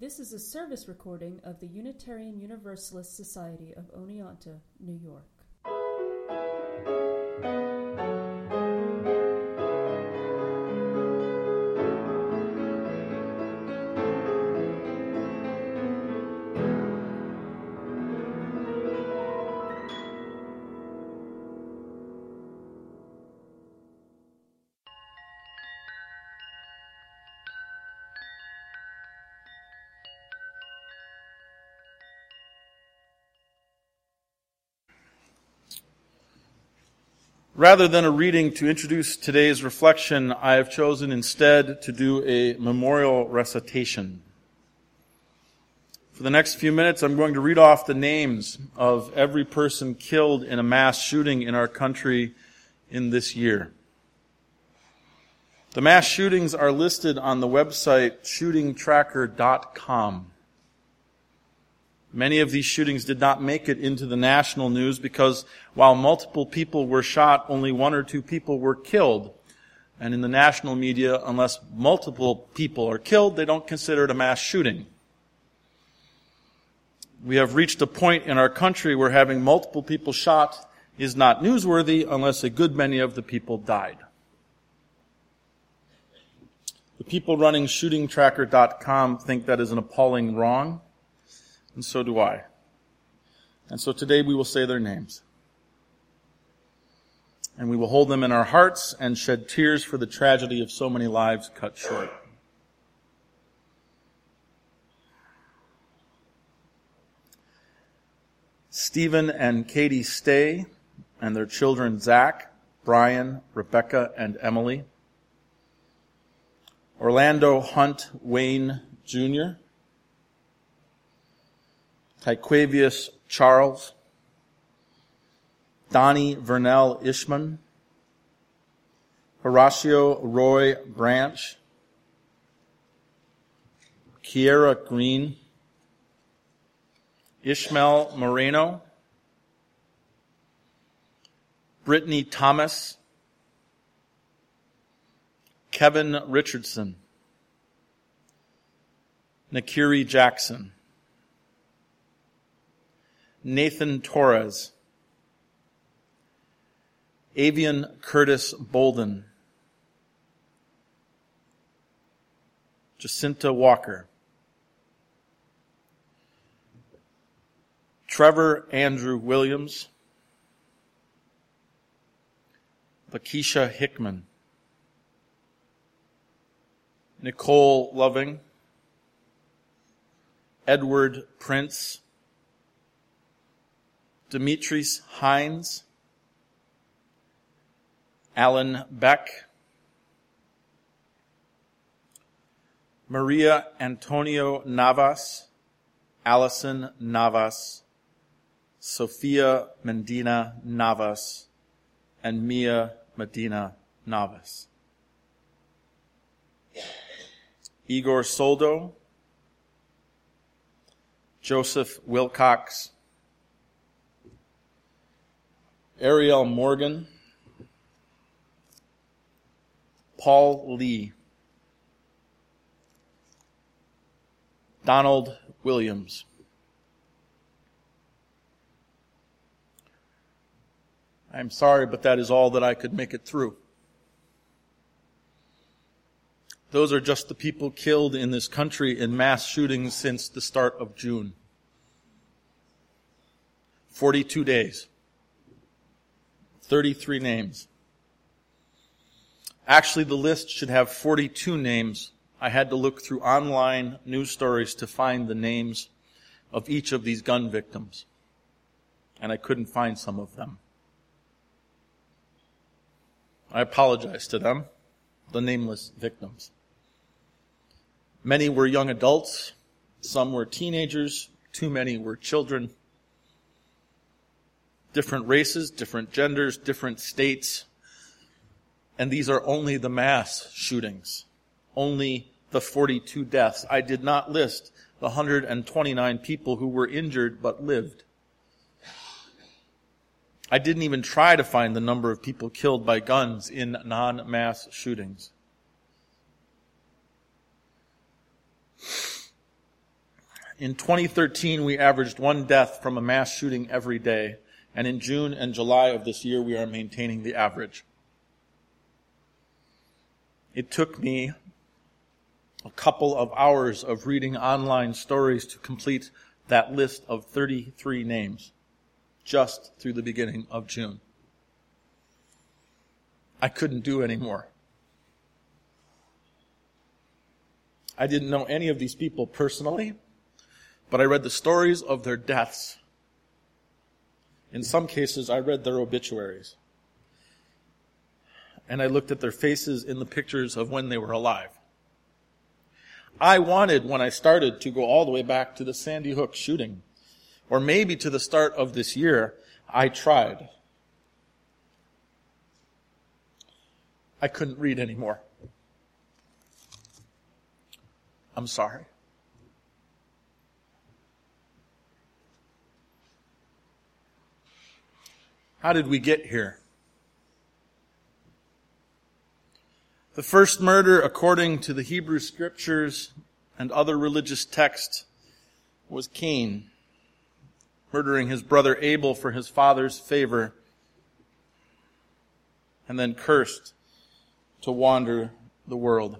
This is a service recording of the Unitarian Universalist Society of Oneonta, New York. Rather than a reading to introduce today's reflection, I have chosen instead to do a memorial recitation. For the next few minutes, I'm going to read off the names of every person killed in a mass shooting in our country in this year. The mass shootings are listed on the website shootingtracker.com. Many of these shootings did not make it into the national news because while multiple people were shot, only one or two people were killed. And in the national media, unless multiple people are killed, they don't consider it a mass shooting. We have reached a point in our country where having multiple people shot is not newsworthy unless a good many of the people died. The people running shootingtracker.com think that is an appalling wrong. And so do I. And so today we will say their names. And we will hold them in our hearts and shed tears for the tragedy of so many lives cut short. Stephen and Katie Stay and their children Zach, Brian, Rebecca, and Emily. Orlando Hunt Wayne Jr., Tyquavius Charles, Donnie Vernell Ishman, Horatio Roy Branch, Kiera Green, Ishmael Moreno, Brittany Thomas, Kevin Richardson, Nakiri Jackson, Nathan Torres, Avian Curtis Bolden, Jacinta Walker, Trevor Andrew Williams, Lakeisha Hickman, Nicole Loving, Edward Prince, Demetrius Hines, Alan Beck, Maria Antonio Navas, Allison Navas, Sophia Medina Navas, and Mia Medina Navas. Igor Soldo, Joseph Wilcox, Ariel Morgan, Paul Lee, Donald Williams, I'm sorry, but that is all that I could make it through. Those are just the people killed in this country in mass shootings since the start of June. 42 days. 33 names. Actually, the list should have 42 names. I had to look through online news stories to find the names of each of these gun victims. And I couldn't find some of them. I apologize to them, the nameless victims. Many were young adults. Some were teenagers. Too many were children. Different races, different genders, different states. And these are only the mass shootings. Only the 42 deaths. I did not list the 129 people who were injured but lived. I didn't even try to find the number of people killed by guns in non-mass shootings. In 2013, we averaged one death from a mass shooting every day. And in June and July of this year, we are maintaining the average. It took me a couple of hours of reading online stories to complete that list of 33 names just through the beginning of June. I couldn't do any more. I didn't know any of these people personally, but I read the stories of their deaths. In some cases, I read their obituaries. And I looked at their faces in the pictures of when they were alive. I wanted, when I started, to go all the way back to the Sandy Hook shooting, or maybe to the start of this year. I tried. I couldn't read anymore. I'm sorry. How did we get here? The first murder, according to the Hebrew Scriptures and other religious texts, was Cain, murdering his brother Abel for his father's favor, and then cursed to wander the world.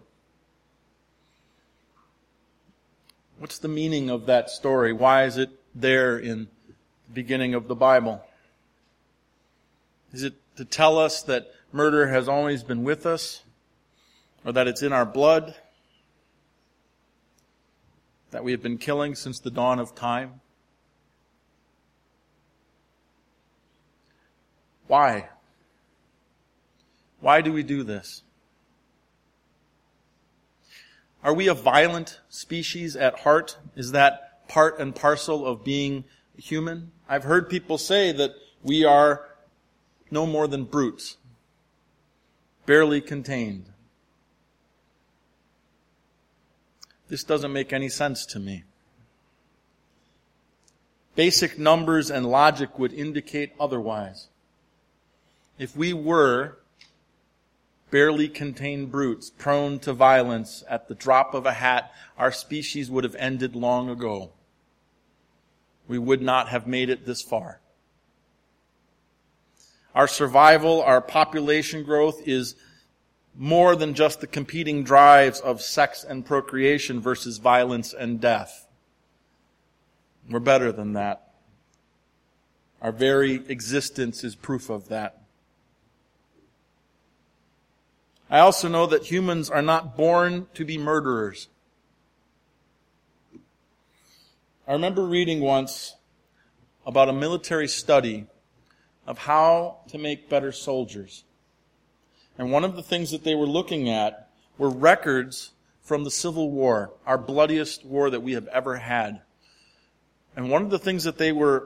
What's the meaning of that story? Why is it there in the beginning of the Bible? Is it to tell us that murder has always been with us? Or that it's in our blood? That we have been killing since the dawn of time? Why? Why do we do this? Are we a violent species at heart? Is that part and parcel of being human? I've heard people say that we are no more than brutes, barely contained. This doesn't make any sense to me. Basic numbers and logic would indicate otherwise. If we were barely contained brutes, prone to violence at the drop of a hat, our species would have ended long ago. We would not have made it this far. Our survival, our population growth is more than just the competing drives of sex and procreation versus violence and death. We're better than that. Our very existence is proof of that. I also know that humans are not born to be murderers. I remember reading once about a military study of how to make better soldiers. And one of the things that they were looking at were records from the Civil War, our bloodiest war that we have ever had. And one of the things that they were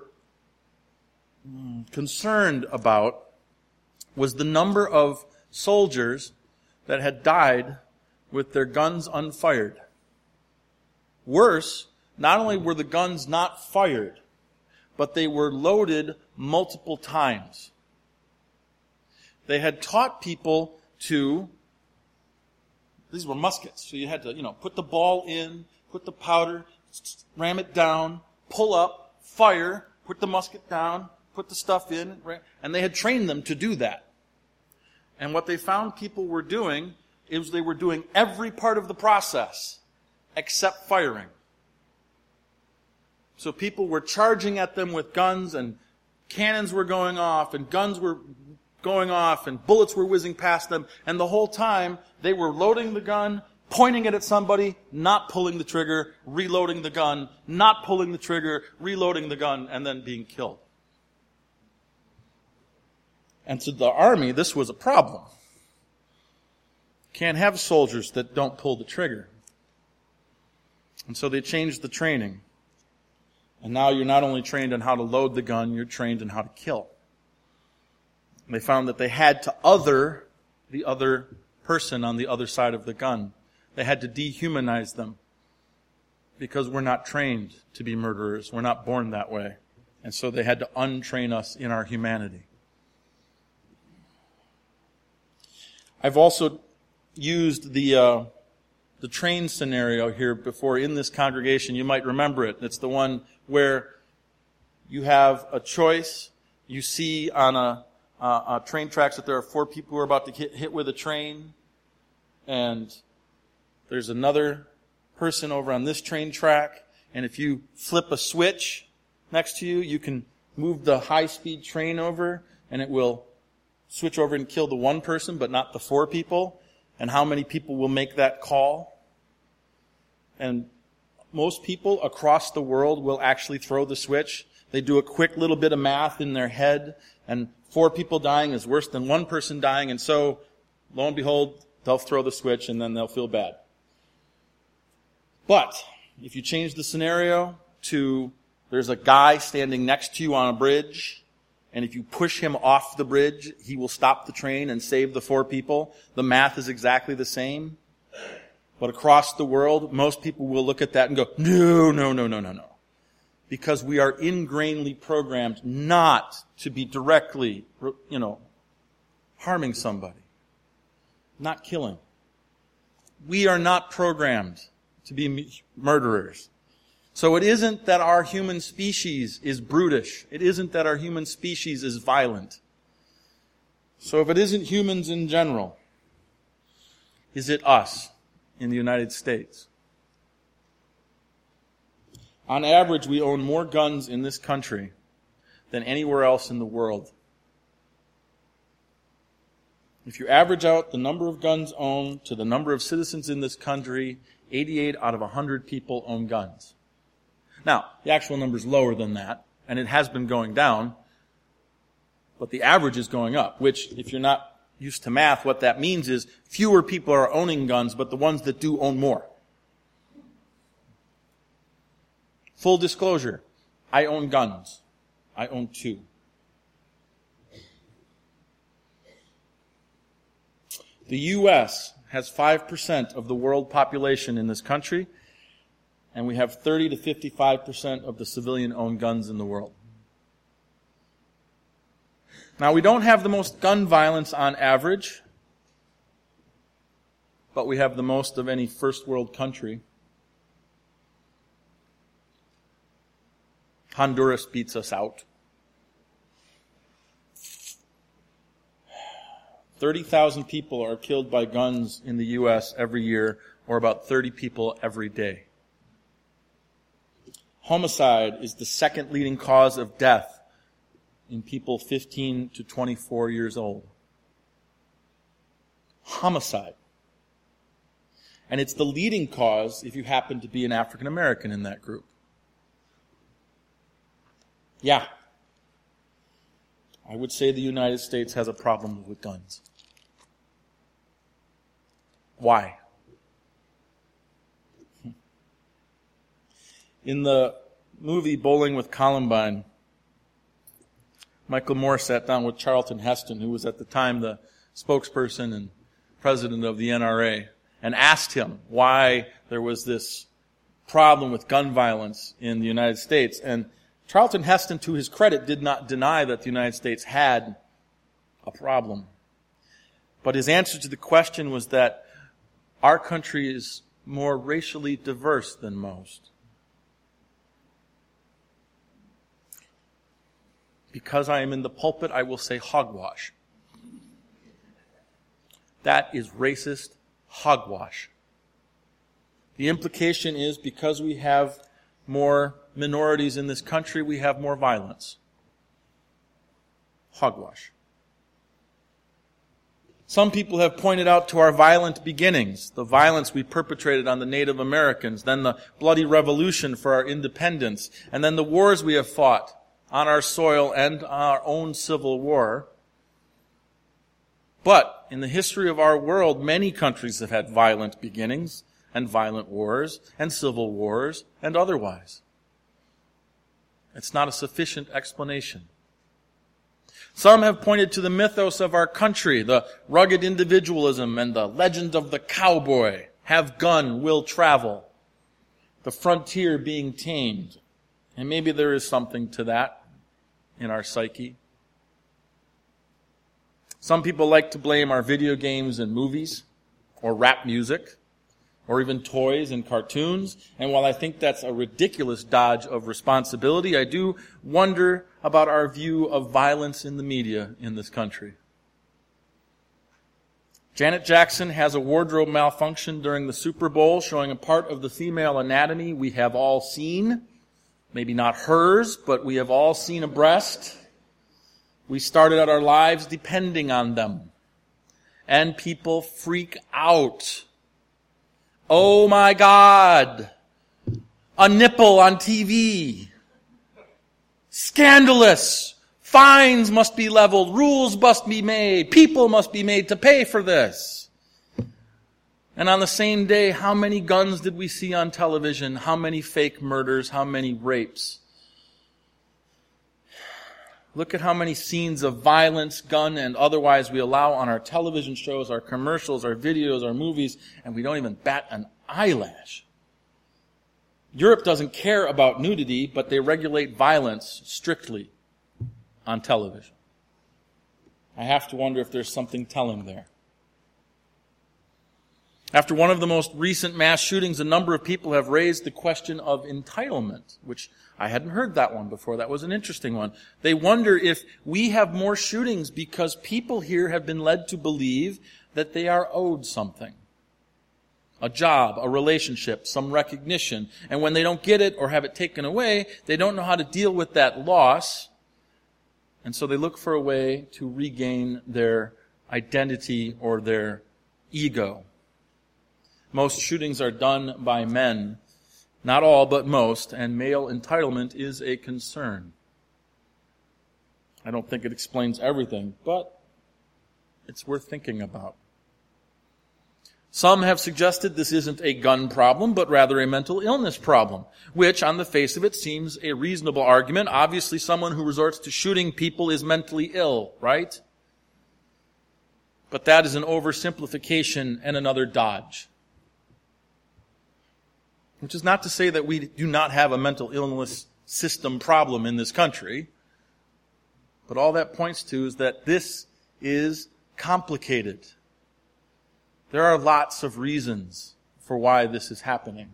concerned about was the number of soldiers that had died with their guns unfired. Worse, not only were the guns not fired, but they were loaded multiple times. They had taught people to, these were muskets, so you had to, put the ball in, put the powder, ram it down, pull up, fire, put the musket down, put the stuff in, and they had trained them to do that. And what they found people were doing is they were doing every part of the process except firing. So people were charging at them with guns, and cannons were going off, and guns were going off, and bullets were whizzing past them, and the whole time they were loading the gun, pointing it at somebody, not pulling the trigger, reloading the gun, not pulling the trigger, reloading the gun, and then being killed. And to the army, this was a problem. Can't have soldiers that don't pull the trigger. And so they changed the training. And now you're not only trained on how to load the gun, you're trained on how to kill. And they found that they had to other the other person on the other side of the gun. They had to dehumanize them because we're not trained to be murderers. We're not born that way. And so they had to untrain us in our humanity. I've also used the the train scenario here before in this congregation. You might remember it. It's the one where you have a choice. You see on a train tracks that there are 4 people who are about to get hit with a train, and there's another person over on this train track, and if you flip a switch next to you, you can move the high-speed train over, and it will switch over and kill the 1 person, but not the 4 people. And how many people will make that call? And most people across the world will actually throw the switch. They do a quick little bit of math in their head, and 4 people dying is worse than 1 person dying, and so, lo and behold, they'll throw the switch and then they'll feel bad. But, if you change the scenario to there's a guy standing next to you on a bridge, and if you push him off the bridge, he will stop the train and save the 4 people. The math is exactly the same. But across the world, most people will look at that and go, no. Because we are ingrainedly programmed not to be directly, harming somebody. Not killing. We are not programmed to be murderers. So it isn't that our human species is brutish. It isn't that our human species is violent. So if it isn't humans in general, is it us in the United States? On average, we own more guns in this country than anywhere else in the world. If you average out the number of guns owned to the number of citizens in this country, 88 out of 100 people own guns. Now, the actual number is lower than that, and it has been going down, but the average is going up, which, if you're not used to math, what that means is fewer people are owning guns, but the ones that do own more. Full disclosure, I own guns. I own 2. The U.S. has 5% of the world population in this country, and we have 30 to 55% of the civilian-owned guns in the world. Now, we don't have the most gun violence on average, but we have the most of any first world country. Honduras beats us out. 30,000 people are killed by guns in the U.S. every year, or about 30 people every day. Homicide is the second leading cause of death in people 15 to 24 years old. Homicide. And it's the leading cause if you happen to be an African American in that group. Yeah. I would say the United States has a problem with guns. Why? In the movie Bowling with Columbine, Michael Moore sat down with Charlton Heston, who was at the time the spokesperson and president of the NRA, and asked him why there was this problem with gun violence in the United States. And Charlton Heston, to his credit, did not deny that the United States had a problem. But his answer to the question was that our country is more racially diverse than most. Because I am in the pulpit, I will say hogwash. That is racist hogwash. The implication is because we have more minorities in this country, we have more violence. Hogwash. Some people have pointed out to our violent beginnings, the violence we perpetrated on the Native Americans, then the bloody revolution for our independence, and then the wars we have fought on our soil and our own civil war. But in the history of our world, many countries have had violent beginnings and violent wars and civil wars and otherwise. It's not a sufficient explanation. Some have pointed to the mythos of our country, the rugged individualism and the legend of the cowboy, have gun, will travel, the frontier being tamed. And maybe there is something to that in our psyche. Some people like to blame our video games and movies or rap music or even toys and cartoons. And while I think that's a ridiculous dodge of responsibility, I do wonder about our view of violence in the media in this country. Janet Jackson has a wardrobe malfunction during the Super Bowl, showing a part of the female anatomy we have all seen. Maybe not hers, but we have all seen a breast. We started out our lives depending on them. And people freak out. Oh my God! A nipple on TV. Scandalous! Fines must be leveled. Rules must be made. People must be made to pay for this. And on the same day, how many guns did we see on television? How many fake murders? How many rapes? Look at how many scenes of violence, gun and otherwise, we allow on our television shows, our commercials, our videos, our movies, and we don't even bat an eyelash. Europe doesn't care about nudity, but they regulate violence strictly on television. I have to wonder if there's something telling there. After one of the most recent mass shootings, a number of people have raised the question of entitlement, which I hadn't heard that one before. That was an interesting one. They wonder if we have more shootings because people here have been led to believe that they are owed something. A job, a relationship, some recognition. And when they don't get it or have it taken away, they don't know how to deal with that loss. And so they look for a way to regain their identity or their ego. Most shootings are done by men. Not all, but most. And male entitlement is a concern. I don't think it explains everything, but it's worth thinking about. Some have suggested this isn't a gun problem, but rather a mental illness problem, which, on the face of it, seems a reasonable argument. Obviously, someone who resorts to shooting people is mentally ill, right? But that is an oversimplification and another dodge. Which is not to say that we do not have a mental illness system problem in this country, but all that points to is that this is complicated. There are lots of reasons for why this is happening.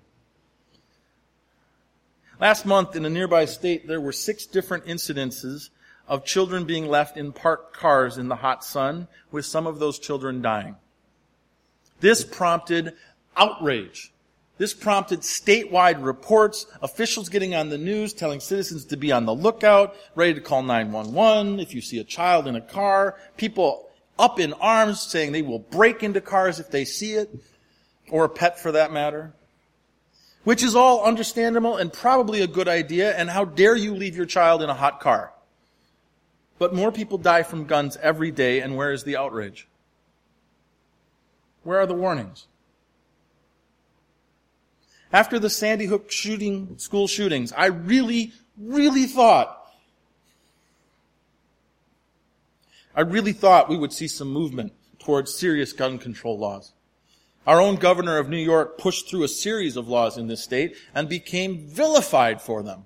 Last month in a nearby state, there were 6 different incidences of children being left in parked cars in the hot sun, with some of those children dying. This prompted outrage. This prompted statewide reports, officials getting on the news, telling citizens to be on the lookout, ready to call 911 if you see a child in a car, people up in arms saying they will break into cars if they see it, or a pet for that matter. Which is all understandable and probably a good idea, and how dare you leave your child in a hot car? But more people die from guns every day, and where is the outrage? Where are the warnings? After the Sandy Hook school shootings, I really thought we would see some movement towards serious gun control laws. Our own governor of New York pushed through a series of laws in this state and became vilified for them.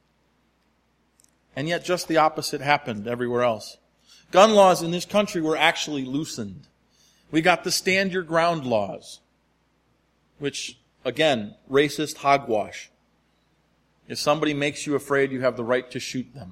And yet just the opposite happened everywhere else. Gun laws in this country were actually loosened. We got the stand your ground laws, which, again, racist hogwash. If somebody makes you afraid, you have the right to shoot them.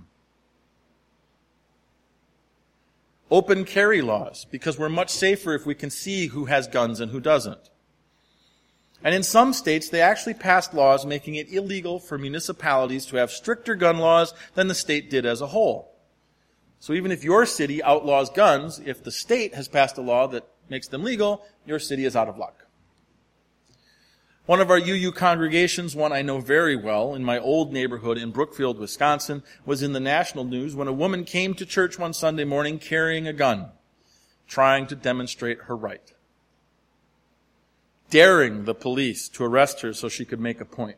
Open carry laws, because we're much safer if we can see who has guns and who doesn't. And in some states, they actually passed laws making it illegal for municipalities to have stricter gun laws than the state did as a whole. So even if your city outlaws guns, if the state has passed a law that makes them legal, your city is out of luck. One of our UU congregations, one I know very well, in my old neighborhood in Brookfield, Wisconsin, was in the national news when a woman came to church one Sunday morning carrying a gun, trying to demonstrate her right, daring the police to arrest her so she could make a point.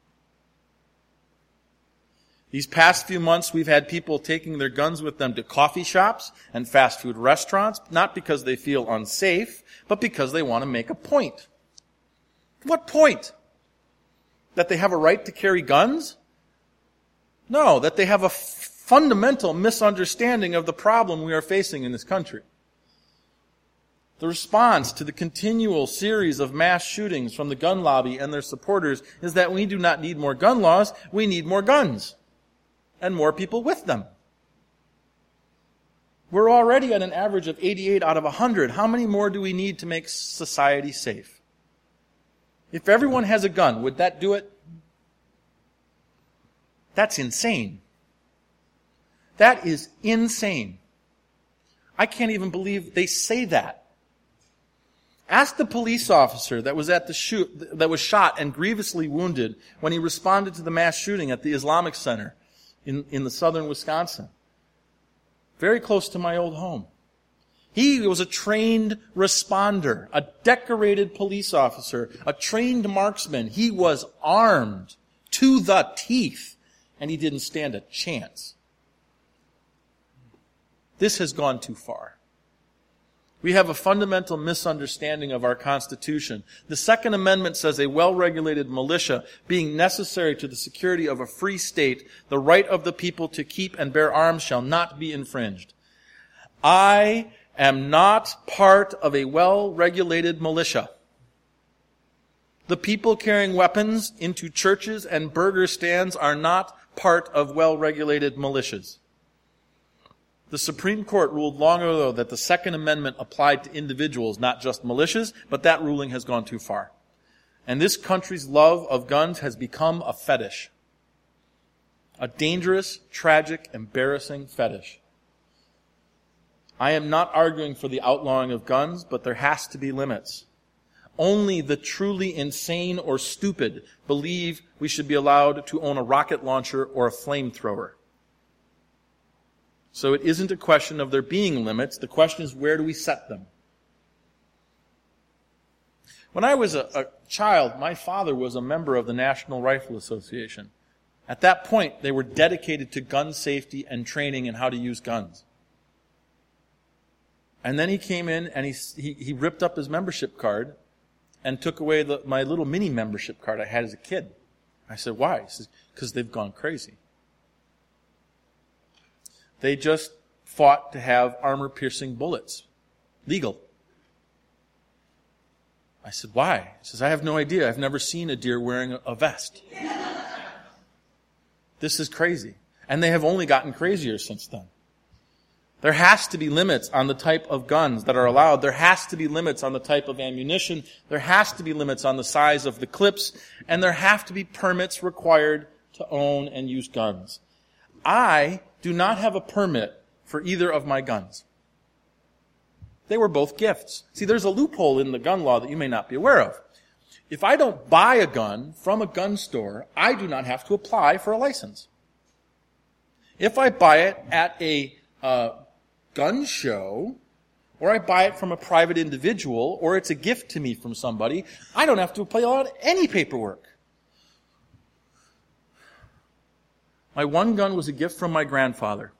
These past few months, we've had people taking their guns with them to coffee shops and fast food restaurants, not because they feel unsafe, but because they want to make a point. What point? That they have a right to carry guns? No, that they have a fundamental misunderstanding of the problem we are facing in this country. The response to the continual series of mass shootings from the gun lobby and their supporters is that we do not need more gun laws, we need more guns. And more people with them. We're already at an average of 88 out of 100. How many more do we need to make society safe? If everyone has a gun, would that do it? That's insane. That is insane. I can't even believe they say that. Ask the police officer that was that was shot and grievously wounded when he responded to the mass shooting at the Islamic Center in the southern Wisconsin. Very close to my old home. He was a trained responder, a decorated police officer, a trained marksman. He was armed to the teeth, and he didn't stand a chance. This has gone too far. We have a fundamental misunderstanding of our Constitution. The Second Amendment says a well-regulated militia, being necessary to the security of a free state, the right of the people to keep and bear arms shall not be infringed. I am not part of a well-regulated militia. The people carrying weapons into churches and burger stands are not part of well-regulated militias. The Supreme Court ruled long ago that the Second Amendment applied to individuals, not just militias, but that ruling has gone too far. And this country's love of guns has become a fetish. A dangerous, tragic, embarrassing fetish. I am not arguing for the outlawing of guns, but there has to be limits. Only the truly insane or stupid believe we should be allowed to own a rocket launcher or a flamethrower. So it isn't a question of there being limits. The question is, where do we set them? When I was a child, my father was a member of the National Rifle Association. At that point, they were dedicated to gun safety and training in how to use guns. And then he came in and he ripped up his membership card and took away my little mini membership card I had as a kid. I said, why? He says, because they've gone crazy. They just fought to have armor-piercing bullets. Legal. I said, why? He says, I have no idea. I've never seen a deer wearing a vest. This is crazy. And they have only gotten crazier since then. There has to be limits on the type of guns that are allowed. There has to be limits on the type of ammunition. There has to be limits on the size of the clips. And there have to be permits required to own and use guns. I do not have a permit for either of my guns. They were both gifts. See, there's a loophole in the gun law that you may not be aware of. If I don't buy a gun from a gun store, I do not have to apply for a license. If I buy it at a gun show, or I buy it from a private individual, or it's a gift to me from somebody, I don't have to apply on any paperwork. My one gun was a gift from my grandfather.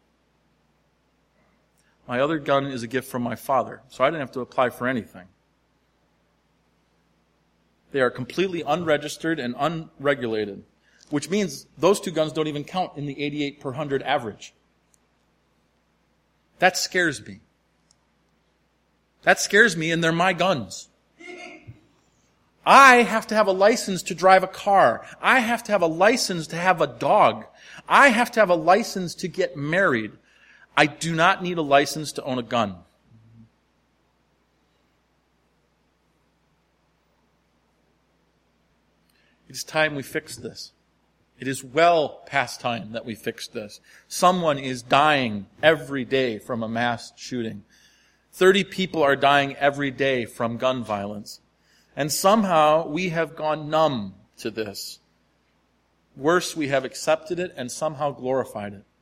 My other gun is a gift from my father, so I didn't have to apply for anything. They are completely unregistered and unregulated, which means those two guns don't even count in the 88 per 100 average. That scares me. That scares me, and they're my guns. I have to have a license to drive a car. I have to have a license to have a dog. I have to have a license to get married. I do not need a license to own a gun. It is time we fix this. It is well past time that we fix this. Someone is dying every day from a mass shooting. 30 people are dying every day from gun violence. And somehow we have gone numb to this. Worse, we have accepted it and somehow glorified it.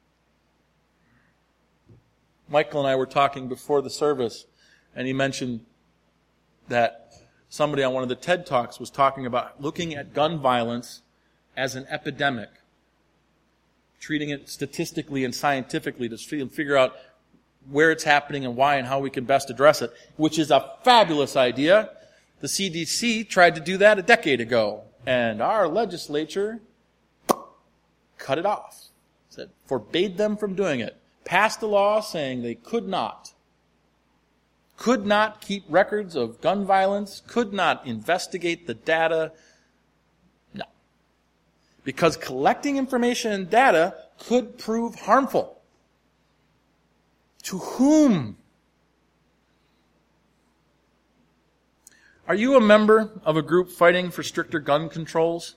Michael and I were talking before the service, and he mentioned that somebody on one of the TED Talks was talking about looking at gun violence as an epidemic, treating it statistically and scientifically to figure out where it's happening and why and how we can best address it, which is a fabulous idea. The CDC tried to do that a decade ago, and our legislature cut it off. Forbade them from doing it. Passed a law saying they could not could not keep records of gun violence, could not investigate the data. No. Because collecting information and data could prove harmful. To whom? Are you a member of a group fighting for stricter gun controls?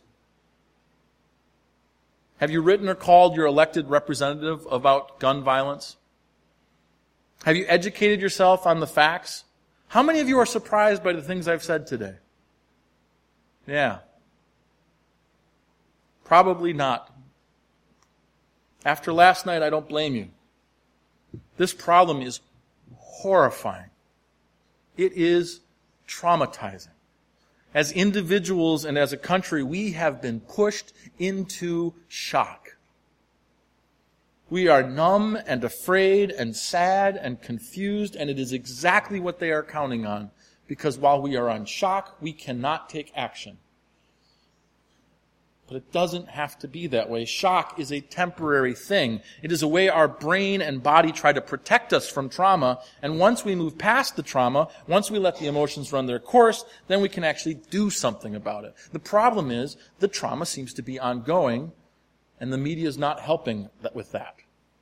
Have you written or called your elected representative about gun violence? Have you educated yourself on the facts? How many of you are surprised by the things I've said today? Yeah. Probably not. After last night, I don't blame you. This problem is horrifying. It is traumatizing. As individuals and as a country, we have been pushed into shock. We are numb and afraid and sad and confused, and it is exactly what they are counting on, because while we are on shock, we cannot take action. But it doesn't have to be that way. Shock is a temporary thing. It is a way our brain and body try to protect us from trauma. And once we move past the trauma, once we let the emotions run their course, then we can actually do something about it. The problem is the trauma seems to be ongoing, and the media is not helping with that.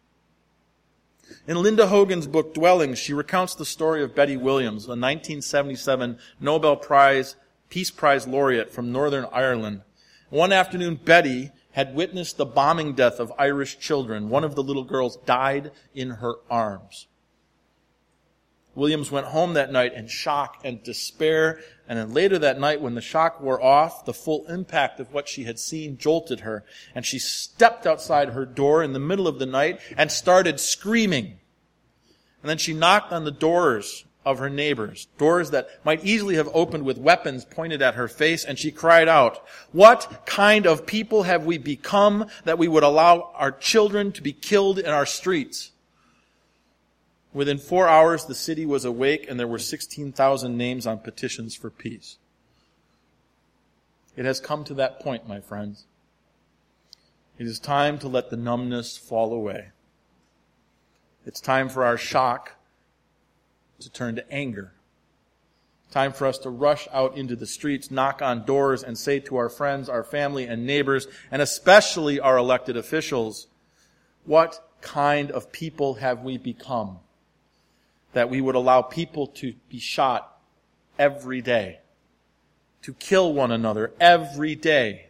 In Linda Hogan's book, Dwellings, she recounts the story of Betty Williams, a 1977 Nobel Peace Prize laureate from Northern Ireland. One afternoon, Betty had witnessed the bombing death of Irish children. One of the little girls died in her arms. Williams went home that night in shock and despair, and then later that night, when the shock wore off, the full impact of what she had seen jolted her, and she stepped outside her door in the middle of the night and started screaming. And then she knocked on the doors of her neighbors, doors that might easily have opened with weapons pointed at her face, and she cried out, "What kind of people have we become that we would allow our children to be killed in our streets?" Within 4 hours, the city was awake, and there were 16,000 names on petitions for peace. It has come to that point, my friends. It is time to let the numbness fall away. It's time for our shock to turn to anger. Time for us to rush out into the streets, knock on doors, and say to our friends, our family, and neighbors, and especially our elected officials, what kind of people have we become that we would allow people to be shot every day, to kill one another every day?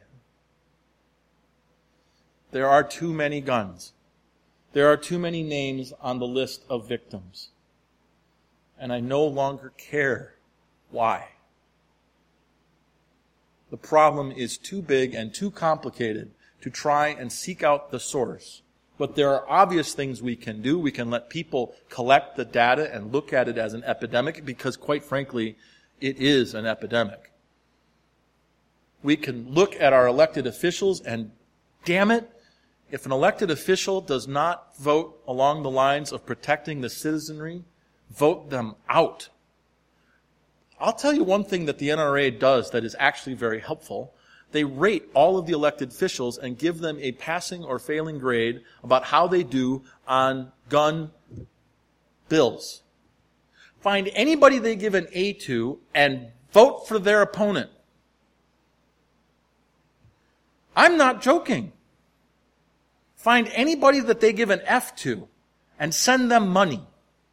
There are too many guns. There are too many names on the list of victims. And I no longer care why. The problem is too big and too complicated to try and seek out the source. But there are obvious things we can do. We can let people collect the data and look at it as an epidemic, because quite frankly, it is an epidemic. We can look at our elected officials, and damn it, if an elected official does not vote along the lines of protecting the citizenry, vote them out. I'll tell you one thing that the NRA does that is actually very helpful. They rate all of the elected officials and give them a passing or failing grade about how they do on gun bills. Find anybody they give an A to and vote for their opponent. I'm not joking. Find anybody that they give an F to and send them money.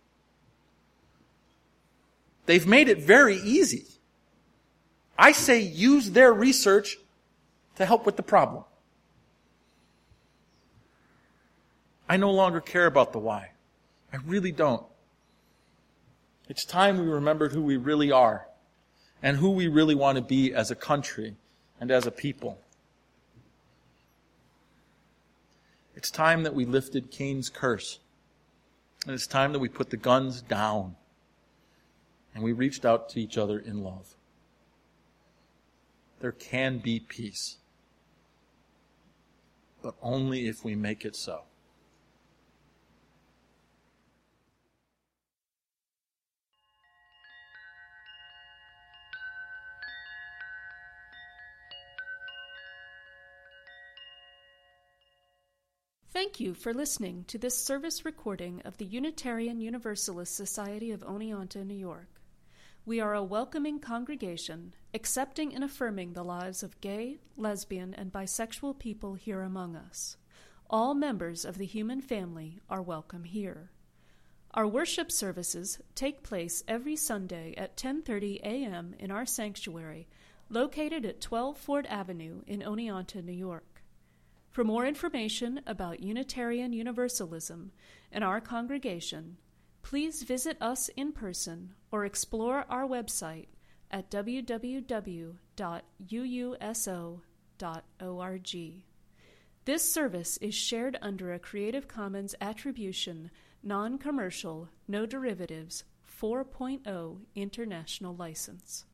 They've made it very easy. I say use their research to help with the problem. I no longer care about the why. I really don't. It's time we remembered who we really are and who we really want to be as a country and as a people. It's time that we lifted Cain's curse. And it's time that we put the guns down and we reached out to each other in love. There can be peace, but only if we make it so. Thank you for listening to this service recording of the Unitarian Universalist Society of Oneonta, New York. We are a welcoming congregation, accepting and affirming the lives of gay, lesbian, and bisexual people here among us. All members of the human family are welcome here. Our worship services take place every Sunday at 10:30 a.m. in our sanctuary, located at 12 Ford Avenue in Oneonta, New York. For more information about Unitarian Universalism and our congregation, please visit us in person or explore our website at www.uuso.org. This service is shared under a Creative Commons Attribution, Non-Commercial, No Derivatives 4.0 International License.